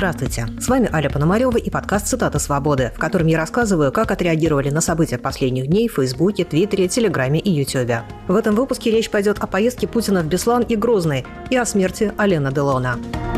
Здравствуйте, с вами Аля Пономарева и подкаст «Цитата свободы», в котором я рассказываю, как отреагировали на события последних дней в Фейсбуке, Твиттере, Телеграме и Ютубе. В этом выпуске речь пойдет о поездке Путина в Беслан и Грозный и о смерти Алена Делона.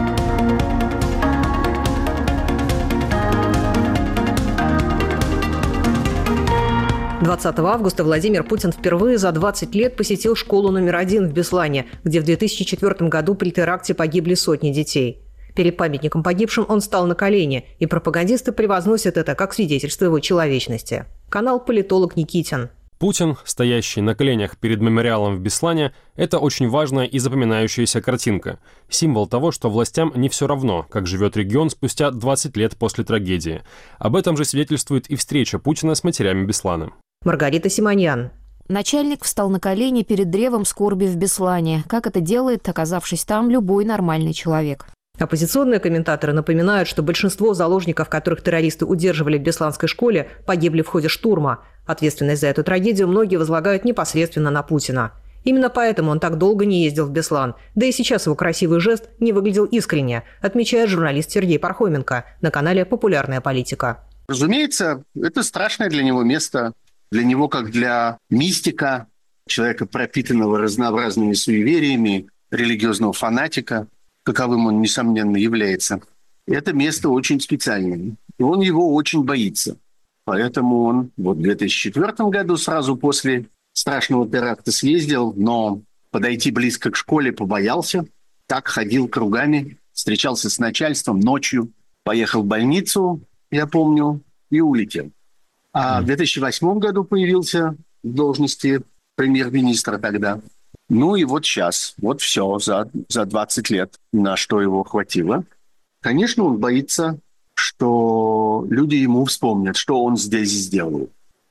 20 августа Владимир Путин впервые за 20 лет посетил школу номер 1 в Беслане, где в 2004 году при теракте погибли сотни детей. Перед памятником погибшим он встал на колени, и пропагандисты превозносят это как свидетельство его человечности. Канал «Политолог Никитин». Путин, стоящий на коленях перед мемориалом в Беслане, это очень важная и запоминающаяся картинка. Символ того, что властям не все равно, как живет регион спустя 20 лет после трагедии. Об этом же свидетельствует и встреча Путина с матерями Беслана. Маргарита Симоньян. Начальник встал на колени перед древом скорби в Беслане, как это делает, оказавшись там, любой нормальный человек. Оппозиционные комментаторы напоминают, что большинство заложников, которых террористы удерживали в Бесланской школе, погибли в ходе штурма. Ответственность за эту трагедию многие возлагают непосредственно на Путина. Именно поэтому он так долго не ездил в Беслан. Да и сейчас его красивый жест не выглядел искренне, отмечает журналист Сергей Пархоменко на канале «Популярная политика». Разумеется, это страшное для него место. Для него, как для мистика, человека, пропитанного разнообразными суевериями, религиозного фанатика, каковым он, несомненно, является. Это место очень специальное. И он его очень боится. Поэтому он в 2004 году, сразу после страшного теракта, съездил, но подойти близко к школе побоялся. Так ходил кругами, встречался с начальством ночью, поехал в больницу, я помню, и улетел. А в 2008 году появился в должности премьер-министра тогда. Ну и вот сейчас, вот все за 20 лет, на что его хватило. Конечно, он боится, что люди ему вспомнят, что он здесь сделал.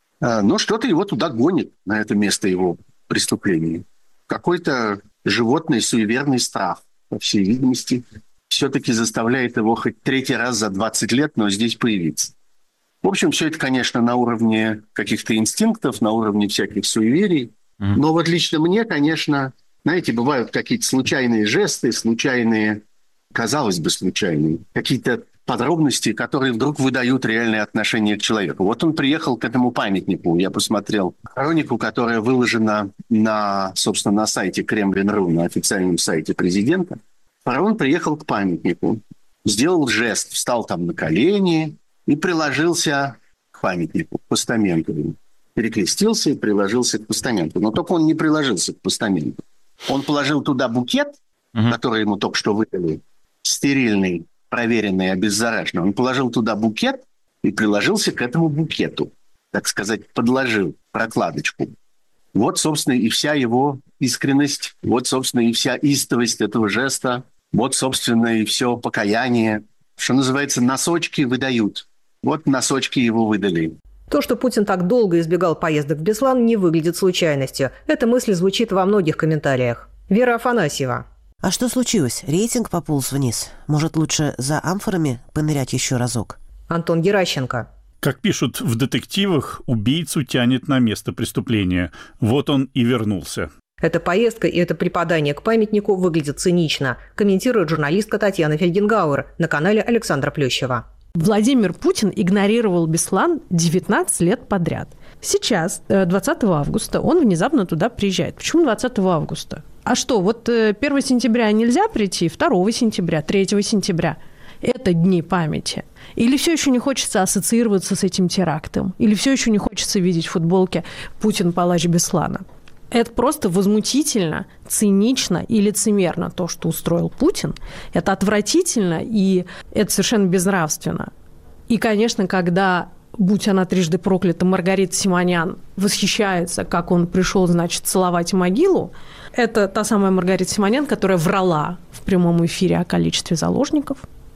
Но что-то его туда гонит, на это место его преступления. Какой-то животный суеверный страх, по всей видимости, все-таки заставляет его хоть третий раз за 20 лет, но здесь появиться. В общем, все это, конечно, на уровне каких-то инстинктов, на уровне всяких суеверий. Но вот лично мне, конечно, знаете, бывают какие-то случайные жесты, случайные, казалось бы, случайные, какие-то подробности, которые вдруг выдают реальное отношение к человеку. Вот он приехал к этому памятнику. Я посмотрел хронику, которая выложена собственно, на сайте Кремлин.ру, на официальном сайте президента. Фараон приехал к памятнику, сделал жест, встал там на колени и приложился к памятнику, к постаменту. Перекрестился и приложился к постаменту. Но только он не приложился к постаменту. Он положил туда букет, который ему только что выдали, стерильный, проверенный, обеззараженный. Он положил туда букет и приложился к этому букету. Так сказать, подложил прокладочку. Вот, собственно, и вся его искренность, вот, собственно, и вся истовость этого жеста, вот, собственно, и все покаяние. Что называется, носочки выдают. Вот носочки его выдали. То, что Путин так долго избегал поездок в Беслан, не выглядит случайностью. Эта мысль звучит во многих комментариях. Вера Афанасьева. А что случилось? Рейтинг пополз вниз. Может, лучше за амфорами понырять еще разок? Антон Геращенко. Как пишут в детективах, убийцу тянет на место преступления. Вот он и вернулся. Эта поездка и это преподание к памятнику выглядят цинично, комментирует журналистка Татьяна Фельгенгауэр на канале Александра Плющева. Владимир Путин игнорировал Беслан 19 лет подряд. Сейчас, 20 августа, он внезапно туда приезжает. Почему 20 августа? А что, вот 1 сентября нельзя прийти, 2 сентября, 3 сентября? Это дни памяти. Или все еще не хочется ассоциироваться с этим терактом? Или все еще не хочется видеть в футболке «Путин – палач Беслана»? Это просто возмутительно, цинично и лицемерно то, что устроил Путин. Это отвратительно и это совершенно безнравственно. И, конечно, когда, будь она трижды проклята, Маргарита Симоньян восхищается, как он пришел, значит, целовать могилу, это та самая Маргарита Симоньян, которая врала в прямом эфире о количестве заложников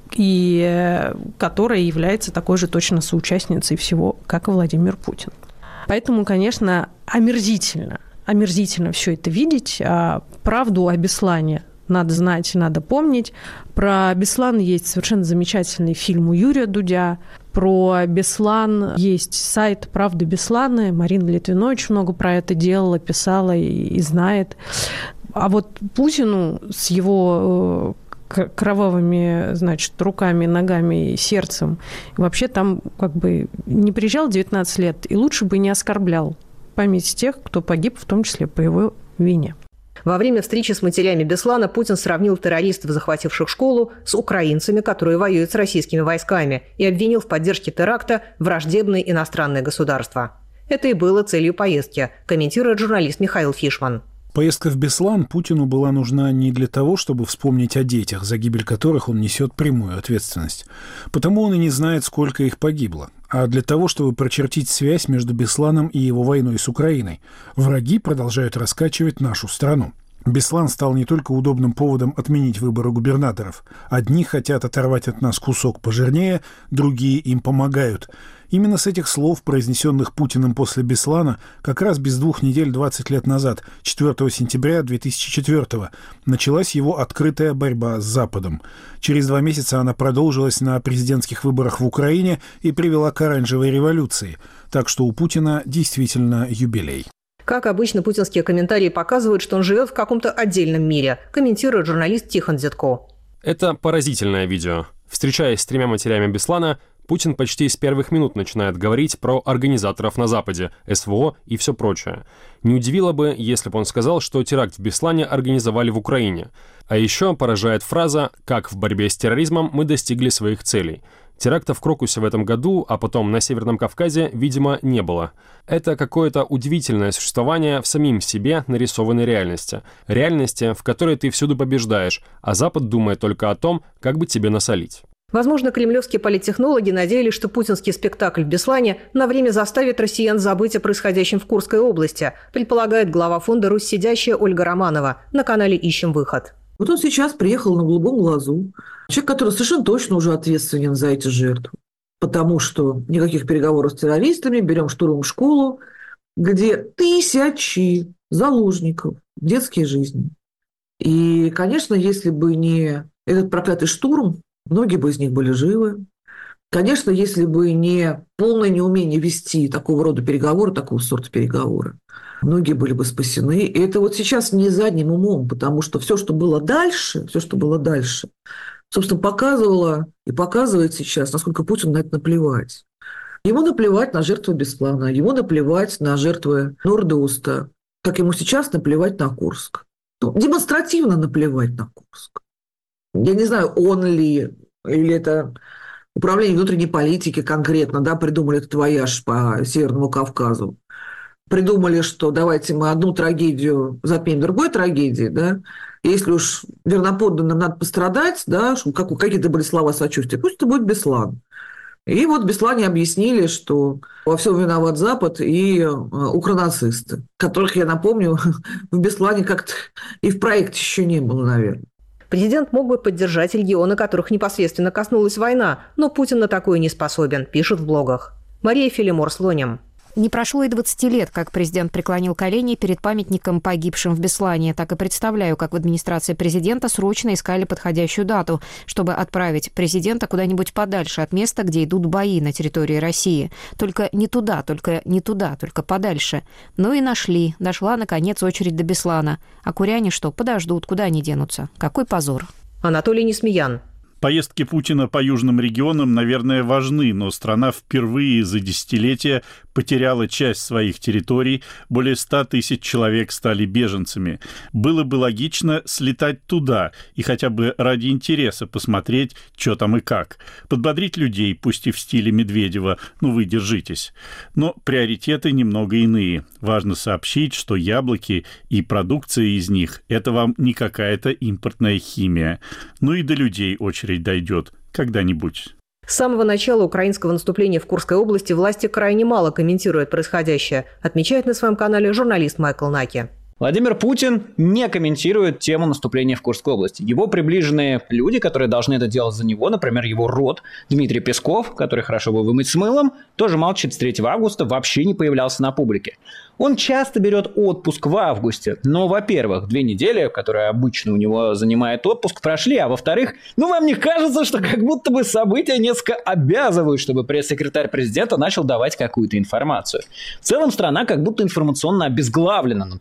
и которая является такой же точно соучастницей всего, как и Владимир Путин. Поэтому, конечно, омерзительно все это видеть. А правду о Беслане надо знать, надо помнить. Про Беслан есть совершенно замечательный фильм у Юрия Дудя. Про Беслан есть сайт «Правда Беслана». Марина Литвинович очень много про это делала, писала и знает. А вот Путину с его кровавыми, значит, руками, ногами, сердцем. И вообще там как бы не приезжал 19 лет, и лучше бы не оскорблял память тех, кто погиб, в том числе по его вине. Во время встречи с матерями Беслана Путин сравнил террористов, захвативших школу, с украинцами, которые воюют с российскими войсками, и обвинил в поддержке теракта враждебные иностранные государства. Это и было целью поездки, комментирует журналист Михаил Фишман. Поездка в Беслан Путину была нужна не для того, чтобы вспомнить о детях, за гибель которых он несет прямую ответственность. Потому он и не знает, сколько их погибло. А для того, чтобы прочертить связь между Бесланом и его войной с Украиной. Враги продолжают раскачивать нашу страну. Беслан стал не только удобным поводом отменить выборы губернаторов. Одни хотят оторвать от нас кусок пожирнее, другие им помогают. Именно с этих слов, произнесенных Путиным после Беслана, как раз без 2 недель 20 лет назад, 4 сентября 2004-го, началась его открытая борьба с Западом. Через 2 месяца она продолжилась на президентских выборах в Украине и привела к оранжевой революции. Так что у Путина действительно юбилей. Как обычно, путинские комментарии показывают, что он живет в каком-то отдельном мире, комментирует журналист Тихон Зятко. Это поразительное видео. Встречаясь с 3 матерями Беслана, Путин почти с первых минут начинает говорить про организаторов на Западе, СВО и все прочее. Не удивило бы, если бы он сказал, что теракт в Беслане организовали в Украине. А еще поражает фраза «как в борьбе с терроризмом мы достигли своих целей». Теракта в Крокусе в этом году, а потом на Северном Кавказе, видимо, не было. Это какое-то удивительное существование в самим себе нарисованной реальности. Реальности, в которой ты всюду побеждаешь, а Запад думает только о том, как бы тебе насолить. Возможно, кремлевские политтехнологи надеялись, что путинский спектакль в Беслане на время заставит россиян забыть о происходящем в Курской области, предполагает глава фонда «Русь сидящая» Ольга Романова на канале «Ищем выход». Вот он сейчас приехал на голубом глазу. Человек, который совершенно точно уже ответственен за эти жертвы. Потому что никаких переговоров с террористами, берем штурмом школу, где тысячи заложников, детские жизни. И, конечно, если бы не этот проклятый штурм, многие бы из них были живы. Конечно, если бы не полное неумение вести такого рода переговоры, такого сорта переговоры, многие были бы спасены. И это вот сейчас не задним умом, потому что все, что было дальше, собственно, показывало и показывает сейчас, насколько Путину на это наплевать. Ему наплевать на жертвы Беслана, ему наплевать на жертвы Норд-Оста, как ему сейчас наплевать на Курск. Демонстративно наплевать на Курск. Я не знаю, он ли, или это управление внутренней политики конкретно, да, придумали этот вояж по Северному Кавказу. Придумали, что давайте мы одну трагедию затмим другой трагедией, да, и если уж верноподданным надо пострадать, да, какие-то были слова сочувствия, пусть это будет Беслан. И вот в Беслане объяснили, что во всем виноват Запад и укронацисты, которых, я напомню, в Беслане как-то и в проекте еще не было, наверное. Президент мог бы поддержать регионы, которых непосредственно коснулась война, но Путин на такое не способен, пишет в блогах. Мария Филимор-Слоним. Не прошло и 20 лет, как президент преклонил колени перед памятником погибшим в Беслане. Так и представляю, как в администрации президента срочно искали подходящую дату, чтобы отправить президента куда-нибудь подальше от места, где идут бои на территории России. Только не туда, только подальше. Ну и нашли. Дошла, наконец, очередь до Беслана. А куряне что, подождут, куда они денутся? Какой позор. Анатолий Несмеян. Поездки Путина по южным регионам, наверное, важны, но страна впервые за десятилетия потеряла часть своих территорий, более 100 тысяч человек стали беженцами. Было бы логично слетать туда и хотя бы ради интереса посмотреть, что там и как. Подбодрить людей, пусть и в стиле Медведева, вы держитесь. Но приоритеты немного иные. Важно сообщить, что яблоки и продукция из них – это вам не какая-то импортная химия. И до людей очередь дойдет когда-нибудь. С самого начала украинского наступления в Курской области власти крайне мало комментируют происходящее, отмечает на своем канале журналист Майкл Наки. Владимир Путин не комментирует тему наступления в Курской области. Его приближенные люди, которые должны это делать за него, например, его род, Дмитрий Песков, который хорошо бы вымыть с мылом, тоже молчит с 3 августа, вообще не появлялся на публике. Он часто берет отпуск в августе, но, во-первых, 2 недели, которые обычно у него занимает отпуск, прошли, а во-вторых, вам не кажется, что как будто бы события несколько обязывают, чтобы пресс-секретарь президента начал давать какую-то информацию. В целом страна как будто информационно обезглавлена, натурально.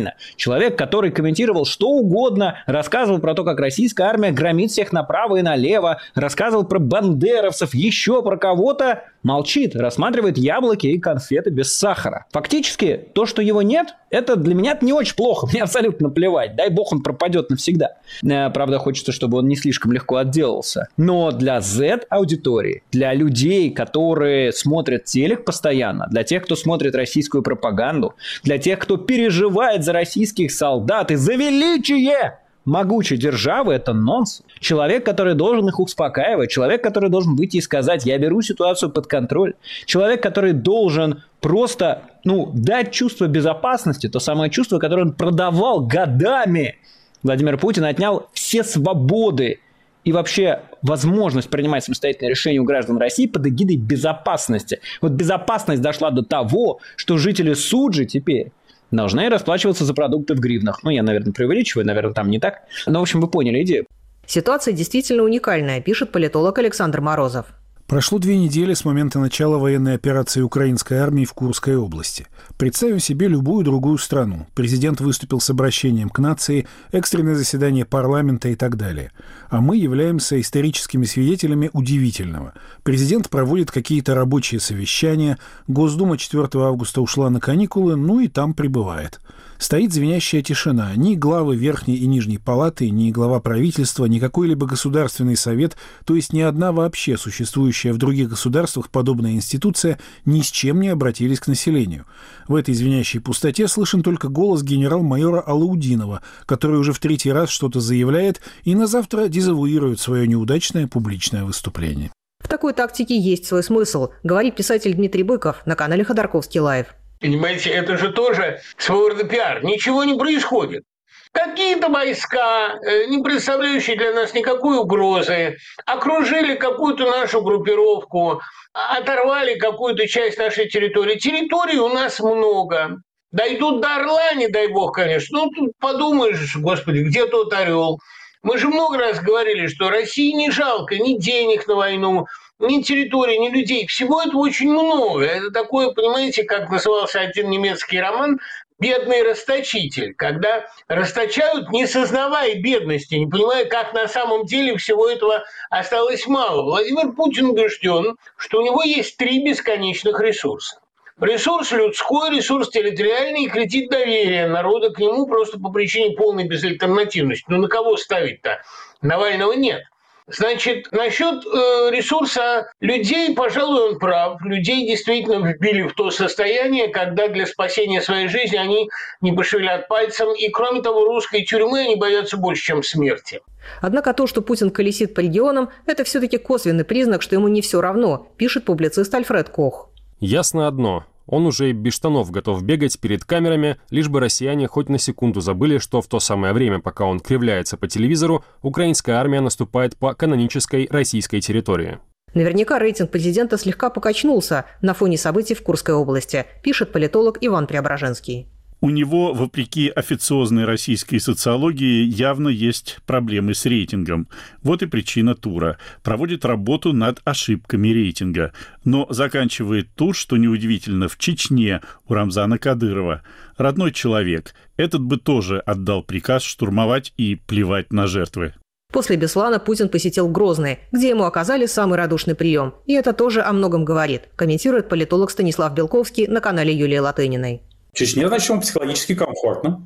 нормально. Человек, который комментировал что угодно, рассказывал про то, как российская армия громит всех направо и налево, рассказывал про бандеровцев, еще про кого-то, молчит, рассматривает яблоки и конфеты без сахара. Фактически, то, что его нет, это для меня не очень плохо, мне абсолютно плевать. Дай бог он пропадет навсегда. Правда, хочется, чтобы он не слишком легко отделался. Но для Z-аудитории, для людей, которые смотрят телек постоянно, для тех, кто смотрит российскую пропаганду, для тех, кто переживает за российских солдат и за величие могучей державы, это нонсенс. Человек, который должен их успокаивать, человек, который должен выйти и сказать: я беру ситуацию под контроль, человек, который должен просто, дать чувство безопасности, то самое чувство, которое он продавал годами. Владимир Путин отнял все свободы и вообще возможность принимать самостоятельные решения у граждан России под эгидой безопасности. Вот безопасность дошла до того, что жители Суджи теперь должны расплачиваться за продукты в гривнах. Я, наверное, преувеличиваю, наверное, там не так. Но, в общем, вы поняли идею. Ситуация действительно уникальная, пишет политолог Александр Морозов. Прошло 2 недели с момента начала военной операции украинской армии в Курской области. Представим себе любую другую страну. Президент выступил с обращением к нации, экстренное заседание парламента и так далее. А мы являемся историческими свидетелями удивительного. Президент проводит какие-то рабочие совещания, Госдума 4 августа ушла на каникулы, и там пребывает. Стоит звенящая тишина. Ни главы Верхней и Нижней палаты, ни глава правительства, ни какой-либо государственный совет, то есть ни одна вообще существующая в других государствах подобная институция, ни с чем не обратились к населению. В этой звенящей пустоте слышен только голос генерал-майора Алаудинова, который уже в 3-й раз что-то заявляет и на завтра дезавуирует свое неудачное публичное выступление. В такой тактике есть свой смысл, говорит писатель Дмитрий Быков на канале Ходорковский Лайв. Понимаете, это же тоже своего рода пиар. Ничего не происходит. Какие-то войска, не представляющие для нас никакой угрозы, окружили какую-то нашу группировку, оторвали какую-то часть нашей территории. Территорий у нас много. Дойдут до Орла, не дай бог, конечно. Тут подумаешь, господи, где тот орел? Мы же много раз говорили, что России не жалко ни денег на войну, ни территории, ни людей. Всего этого очень много. Это такое, понимаете, как назывался один немецкий роман «Бедный расточитель», когда расточают, не сознавая бедности, не понимая, как на самом деле всего этого осталось мало. Владимир Путин убежден, что у него есть 3 бесконечных ресурса. Ресурс людской, ресурс территориальный и кредит доверия народа к нему просто по причине полной безальтернативности. На кого ставить-то? Навального нет. Значит, насчет ресурса людей, пожалуй, он прав. Людей действительно вбили в то состояние, когда для спасения своей жизни они не пошевелят пальцем. И, кроме того, русской тюрьмы они боятся больше, чем смерти. Однако то, что Путин колесит по регионам, это все-таки косвенный признак, что ему не все равно, пишет публицист Альфред Кох. Ясно одно. Он уже и без штанов готов бегать перед камерами, лишь бы россияне хоть на секунду забыли, что в то самое время, пока он кривляется по телевизору, украинская армия наступает по канонической российской территории. Наверняка рейтинг президента слегка покачнулся на фоне событий в Курской области, пишет политолог Иван Преображенский. У него, вопреки официозной российской социологии, явно есть проблемы с рейтингом. Вот и причина тура. Проводит работу над ошибками рейтинга. Но заканчивает тур, что неудивительно, в Чечне у Рамзана Кадырова. Родной человек. Этот бы тоже отдал приказ штурмовать и плевать на жертвы. После Беслана Путин посетил Грозный, где ему оказали самый радушный прием. И это тоже о многом говорит, комментирует политолог Станислав Белковский на канале Юлии Латыниной. В Чечне, значит, ему психологически комфортно.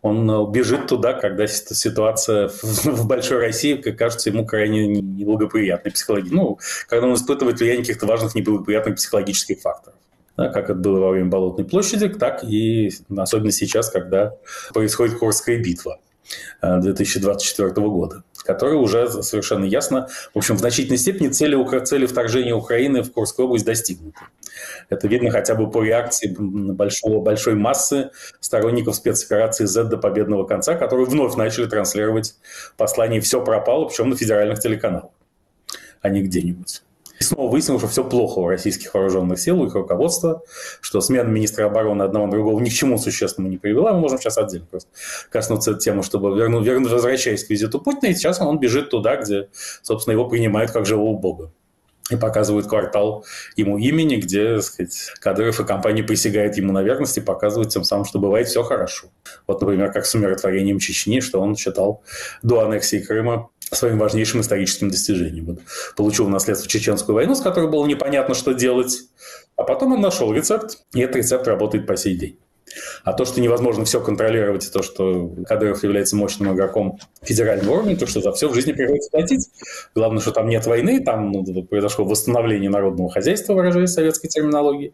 Он бежит туда, когда ситуация в большой России кажется ему крайне неблагоприятной психологически. Когда он испытывает влияние каких-то важных неблагоприятных психологических факторов. Да, как это было во время Болотной площади, так и особенно сейчас, когда происходит Курская битва 2024 года, которая уже совершенно ясно, в общем, в значительной степени цели вторжения Украины в Курскую область достигнуты. Это видно хотя бы по реакции большой массы сторонников спецоперации Z до победного конца, которые вновь начали транслировать послание «все пропало», причем на федеральных телеканалах, а не где-нибудь. И снова выяснилось, что все плохо у российских вооруженных сил, у их руководства, что смена министра обороны одного на другого ни к чему существенному не привела. Мы можем сейчас отдельно просто коснуться этой темы, чтобы возвращаясь к визиту Путина, и сейчас он бежит туда, где, собственно, его принимают как живого бога. и показывают квартал ему имени, где, так сказать, Кадыров и компания присягают ему на верность и показывают тем самым, что бывает все хорошо. Вот, например, как с умиротворением Чечни, что он считал до аннексии Крыма своим важнейшим историческим достижением. Вот, получил в наследство Чеченскую войну, с которой было непонятно, что делать, а потом он нашел рецепт, и этот рецепт работает по сей день. А то, что невозможно все контролировать, и то, что Кадыров является мощным игроком федерального уровня, то, что за все в жизни приходится платить. Главное, что там нет войны, там произошло восстановление народного хозяйства, выражаясь советской терминологией.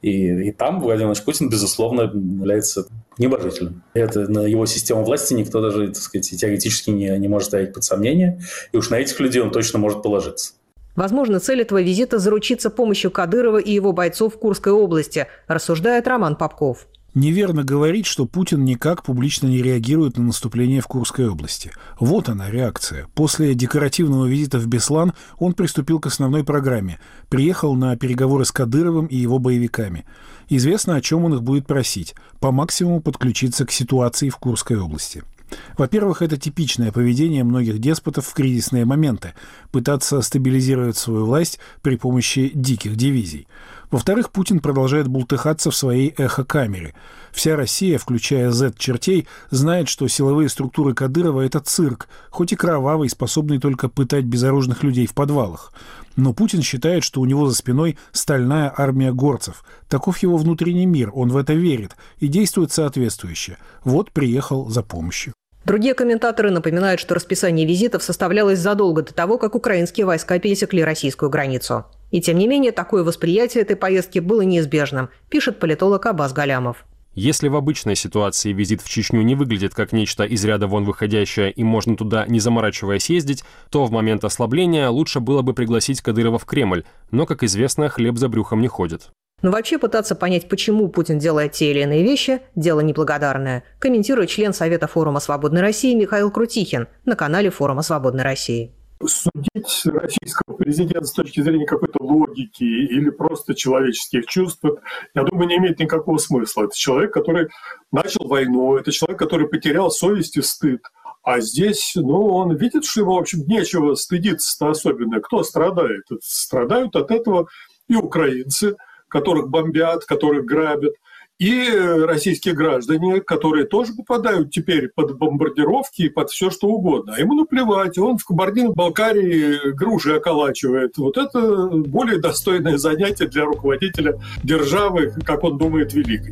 И там Владимир Владимирович Путин, безусловно, является небожителем. Это на его систему власти никто даже, так сказать, теоретически не может ставить под сомнение. И уж на этих людей он точно может положиться. Возможно, цель этого визита – заручиться помощью Кадырова и его бойцов в Курской области, рассуждает Роман Попков. Неверно говорить, что Путин никак публично не реагирует на наступление в Курской области. Вот она, реакция. После декоративного визита в Беслан он приступил к основной программе. Приехал на переговоры с Кадыровым и его боевиками. Известно, о чем он их будет просить. По максимуму подключиться к ситуации в Курской области. Во-первых, это типичное поведение многих деспотов в кризисные моменты – пытаться стабилизировать свою власть при помощи диких дивизий. Во-вторых, Путин продолжает бултыхаться в своей эхокамере. Вся Россия, включая Z-чертей, знает, что силовые структуры Кадырова – это цирк, хоть и кровавый, способный только пытать безоружных людей в подвалах. Но Путин считает, что у него за спиной стальная армия горцев. Таков его внутренний мир, он в это верит и действует соответствующе. Вот приехал за помощью. Другие комментаторы напоминают, что расписание визитов составлялось задолго до того, как украинские войска пересекли российскую границу. И тем не менее, такое восприятие этой поездки было неизбежным, пишет политолог Аббас Галямов. Если в обычной ситуации визит в Чечню не выглядит как нечто из ряда вон выходящее и можно туда, не заморачиваясь, ездить, то в момент ослабления лучше было бы пригласить Кадырова в Кремль, но, как известно, хлеб за брюхом не ходит. Но вообще пытаться понять, почему Путин делает те или иные вещи – дело неблагодарное, комментирует член Совета форума «Свободной России» Михаил Крутихин на канале форума «Свободной России». Судить российского президента с точки зрения какой-то логики или просто человеческих чувств, я думаю, не имеет никакого смысла. Это человек, который начал войну, это человек, который потерял совесть и стыд. А здесь, он видит, что ему, в общем, нечего стыдиться-то особенно. Кто страдает? Страдают от этого и украинцы, которых бомбят, которых грабят, и российские граждане, которые тоже попадают теперь под бомбардировки и под все что угодно. А ему наплевать, он в Кабардино-Балкарии груши околачивает. Вот это более достойное занятие для руководителя державы, как он думает, великой.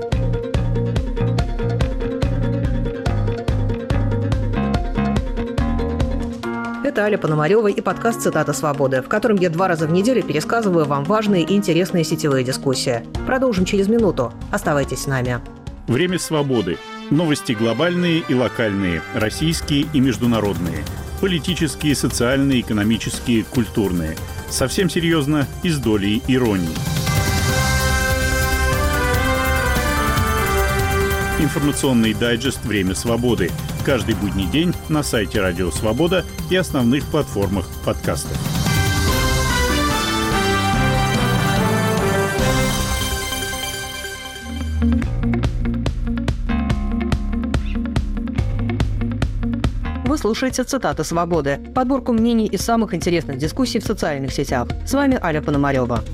Это Аля Пономарева и подкаст «Цитата свободы», в котором я 2 раза в неделю пересказываю вам важные и интересные сетевые дискуссии. Продолжим через минуту. Оставайтесь с нами. Время свободы. Новости глобальные и локальные, российские и международные. Политические, социальные, экономические, культурные. Совсем серьезно и с долей иронии. Информационный дайджест «Время свободы». Каждый будний день на сайте Радио Свобода и основных платформах подкастов. Вы слушаете «Цитаты свободы» – подборку мнений из самых интересных дискуссий в социальных сетях. С вами Аля Пономарева.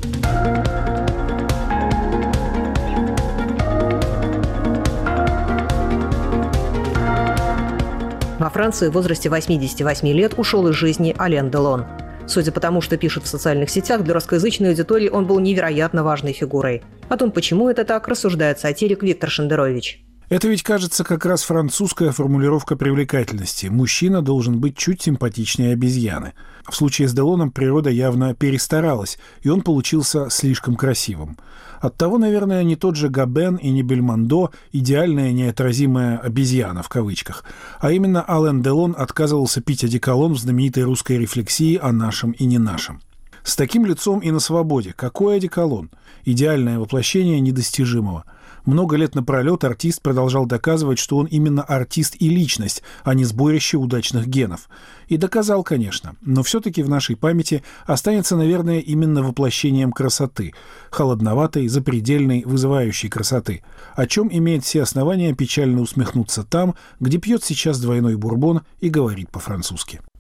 Во Франции в возрасте 88 лет ушел из жизни Ален Делон. Судя по тому, что пишут в социальных сетях, для русскоязычной аудитории он был невероятно важной фигурой. О том, почему это так, рассуждает сатирик Виктор Шендерович. Это ведь, кажется, как раз французская формулировка привлекательности. Мужчина должен быть чуть симпатичнее обезьяны. В случае с Делоном природа явно перестаралась, и он получился слишком красивым. Оттого, наверное, не тот же Габен и не Бельмондо идеальная неотразимая обезьяна в кавычках, а именно Ален Делон отказывался пить одеколон в знаменитой русской рефлексии о нашем и не нашем. С таким лицом и на свободе. Какой одеколон? Идеальное воплощение недостижимого. Много лет напролет артист продолжал доказывать, что он именно артист и личность, а не сборище удачных генов. И доказал, конечно, но все-таки в нашей памяти останется, наверное, именно воплощением красоты, холодноватой, запредельной, вызывающей красоты, о чем имеет все основания печально усмехнуться там, где пьет сейчас двойной бурбон и говорит по-французски.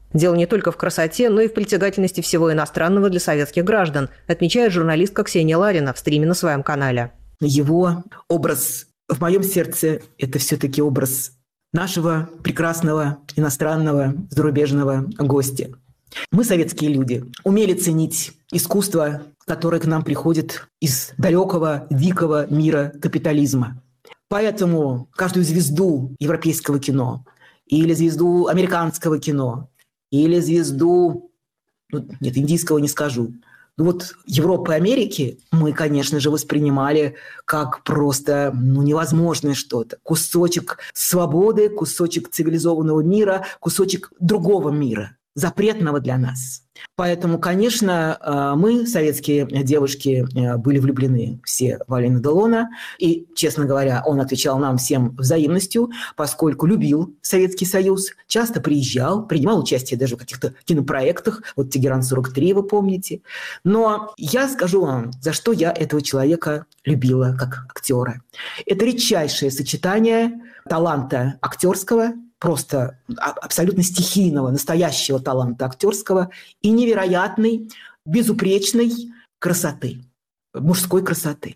Дело не только в красоте, но и в притягательности всего иностранного для советских граждан, отмечает журналистка Ксения Ларина в стриме на своем канале. Его образ в моем сердце – это все-таки образ нашего прекрасного иностранного зарубежного гостя. Мы, советские люди, умели ценить искусство, которое к нам приходит из далекого, дикого мира капитализма. Поэтому каждую звезду европейского кино или звезду американского кино, или звезду, индийского не скажу, Европы и Америки мы, конечно же, воспринимали как просто невозможное что-то. Кусочек свободы, кусочек цивилизованного мира, кусочек другого мира, запретного для нас. Поэтому, конечно, мы, советские девушки, были влюблены все в Алена Делона. И, честно говоря, он отвечал нам всем взаимностью, поскольку любил Советский Союз, часто приезжал, принимал участие даже в каких-то кинопроектах. Вот «Тегеран-43», вы помните. Но я скажу вам, за что я этого человека любила как актера. Это редчайшее сочетание таланта актерского, просто абсолютно стихийного, настоящего таланта актерского и невероятной, безупречной красоты, мужской красоты.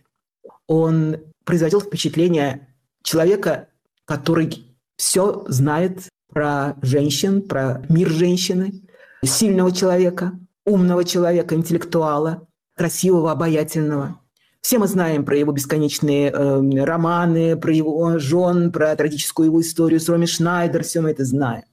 Он производил впечатление человека, который все знает про женщин, про мир женщины, сильного человека, умного человека, интеллектуала, красивого, обаятельного. Все мы знаем про его бесконечные романы, про его жен, про трагическую его историю с Роми Шнайдер, все мы это знаем.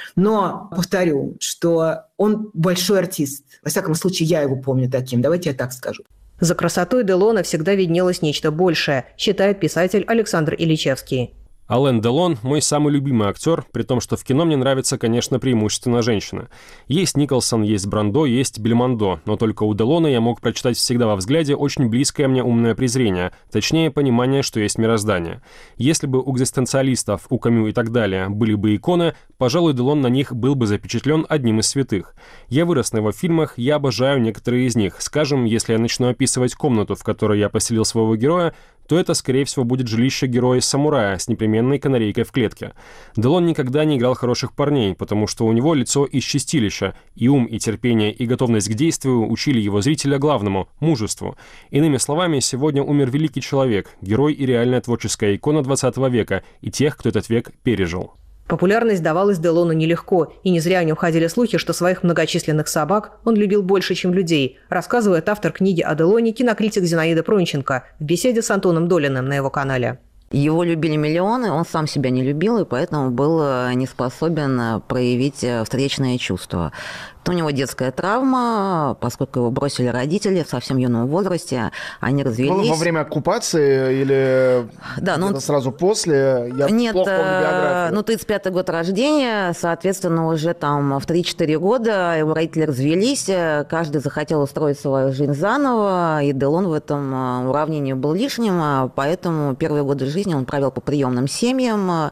Но повторю, что он большой артист. Во всяком случае, я его помню таким. Давайте я так скажу. За красотой Делона всегда виднелось нечто большее, считает писатель Александр Ильичевский. Ален Делон – мой самый любимый актер, при том, что в кино мне нравится, конечно, преимущественно женщина. Есть Николсон, есть Брандо, есть Бельмондо, но только у Делона я мог прочитать всегда во взгляде очень близкое мне умное презрение, точнее, понимание, что есть мироздание. Если бы у экзистенциалистов, у Камю и так далее были бы иконы, пожалуй, Делон на них был бы запечатлен одним из святых. Я вырос на его фильмах, я обожаю некоторые из них. Скажем, если я начну описывать комнату, в которой я поселил своего героя, то это, скорее всего, будет жилище героя-самурая с непременной канарейкой в клетке. Делон никогда не играл хороших парней, потому что у него лицо из чистилища, и ум, и терпение, и готовность к действию учили его зрителя главному – мужеству. Иными словами, сегодня умер великий человек, герой и реальная творческая икона 20 века, и тех, кто этот век пережил. Популярность давалась Делону нелегко, и не зря о нем ходили слухи, что своих многочисленных собак он любил больше, чем людей, рассказывает автор книги о Делоне, кинокритик Зинаида Пронченко в беседе с Антоном Долиным на его канале. Его любили миллионы, он сам себя не любил, и поэтому был не способен проявить встречное чувство. Это у него детская травма, поскольку его бросили родители в совсем юном возрасте, они развелись. Во время оккупации или сразу после? Я Нет, плохо помню биографию. 35-й год рождения, соответственно, уже там в 3-4 года его родители развелись, каждый захотел устроить свою жизнь заново, и Делон в этом уравнении был лишним, поэтому первые годы жизни он провел по приемным семьям,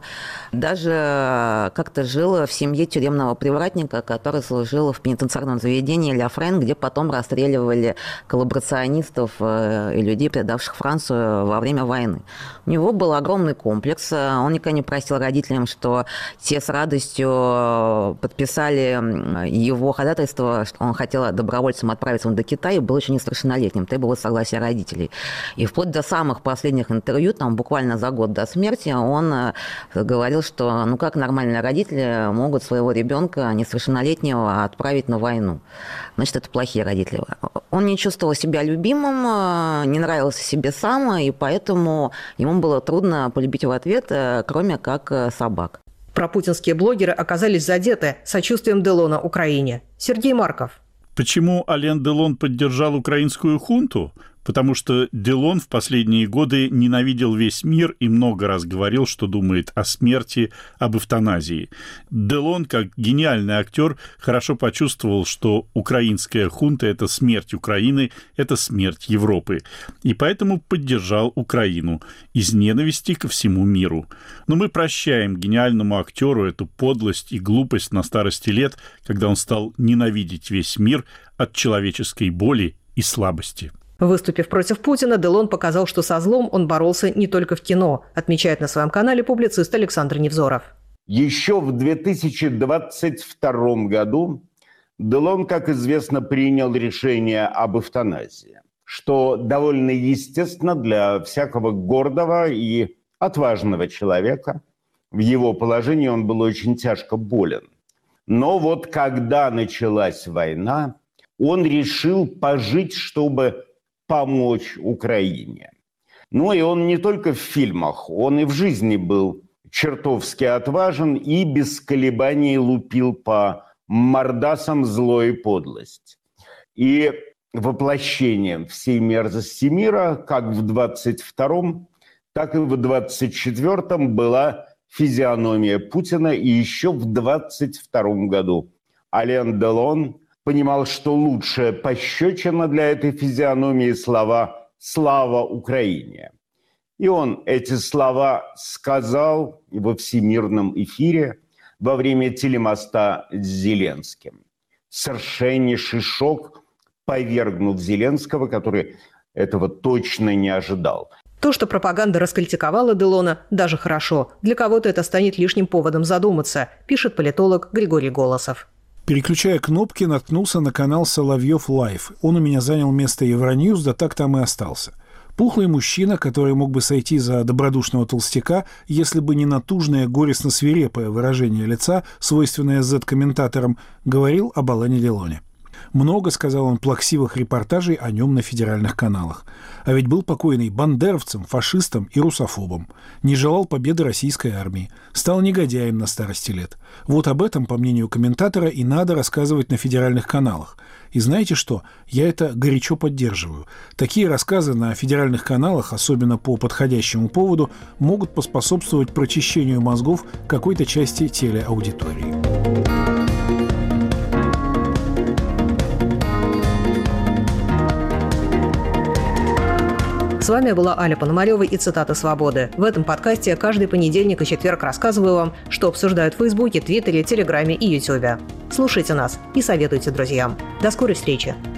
даже как-то жил в семье тюремного привратника, который служил в пенитенциарном заведении Ля Френ, где потом расстреливали коллаборационистов и людей, предавших Францию во время войны. У него был огромный комплекс. Он никогда не простил родителям, что те с радостью подписали его ходатайство, что он хотел добровольцем отправиться до Китая, и был еще несовершеннолетним, требовалось согласия родителей. И вплоть до самых последних интервью, там буквально за год до смерти, он говорил, что как нормальные родители могут своего ребенка несовершеннолетнего отправить на войну. Значит, это плохие родители. Он не чувствовал себя любимым, не нравился себе сам, и поэтому ему было трудно полюбить в ответ, кроме как собак. Пропутинские блогеры оказались задеты сочувствием Делона Украине. Сергей Марков. Почему Ален Делон поддержал украинскую хунту? Потому что Делон в последние годы ненавидел весь мир и много раз говорил, что думает о смерти, об эвтаназии. Делон, как гениальный актер, хорошо почувствовал, что украинская хунта – это смерть Украины, это смерть Европы. И поэтому поддержал Украину из ненависти ко всему миру. Но мы прощаем гениальному актеру эту подлость и глупость на старости лет, когда он стал ненавидеть весь мир от человеческой боли и слабости. Выступив против Путина, Делон показал, что со злом он боролся не только в кино, отмечает на своем канале публицист Александр Невзоров. Еще в 2022 году Делон, как известно, принял решение об эвтаназии, что довольно естественно для всякого гордого и отважного человека. В его положении он был очень тяжко болен. Но вот когда началась война, он решил пожить, чтобы помочь Украине. Ну и он не только в фильмах, он и в жизни был чертовски отважен и без колебаний лупил по мордасам зло и подлость. И воплощением всей мерзости мира, как в 22-м, так и в 24-м была физиономия Путина. И еще в 22-м году Ален Делон понимал, что лучшая пощечина для этой физиономии слова «Слава Украине». И он эти слова сказал во всемирном эфире во время телемоста с Зеленским. Совершеннейший шок, повергнув Зеленского, который этого точно не ожидал. То, что пропаганда раскритиковала Делона, даже хорошо. Для кого-то это станет лишним поводом задуматься, пишет политолог Григорий Голосов. Переключая кнопки, наткнулся на канал «Соловьев Лайв». Он у меня занял место Евроньюз, да так там и остался. Пухлый мужчина, который мог бы сойти за добродушного толстяка, если бы не натужное, горестно-свирепое выражение лица, свойственное Z-комментаторам, говорил об Алане Делоне. Много, сказал он, плаксивых репортажей о нем на федеральных каналах. А ведь был покойный бандеровцем, фашистом и русофобом. Не желал победы российской армии. Стал негодяем на старости лет. Вот об этом, по мнению комментатора, и надо рассказывать на федеральных каналах. И знаете что? Я это горячо поддерживаю. Такие рассказы на федеральных каналах, особенно по подходящему поводу, могут поспособствовать прочищению мозгов какой-то части телеаудитории. С вами была Аля Пономарева и «Цитаты свободы». В этом подкасте каждый понедельник и четверг рассказываю вам, что обсуждают в Фейсбуке, Твиттере, Телеграме и Ютубе. Слушайте нас и советуйте друзьям. До скорой встречи!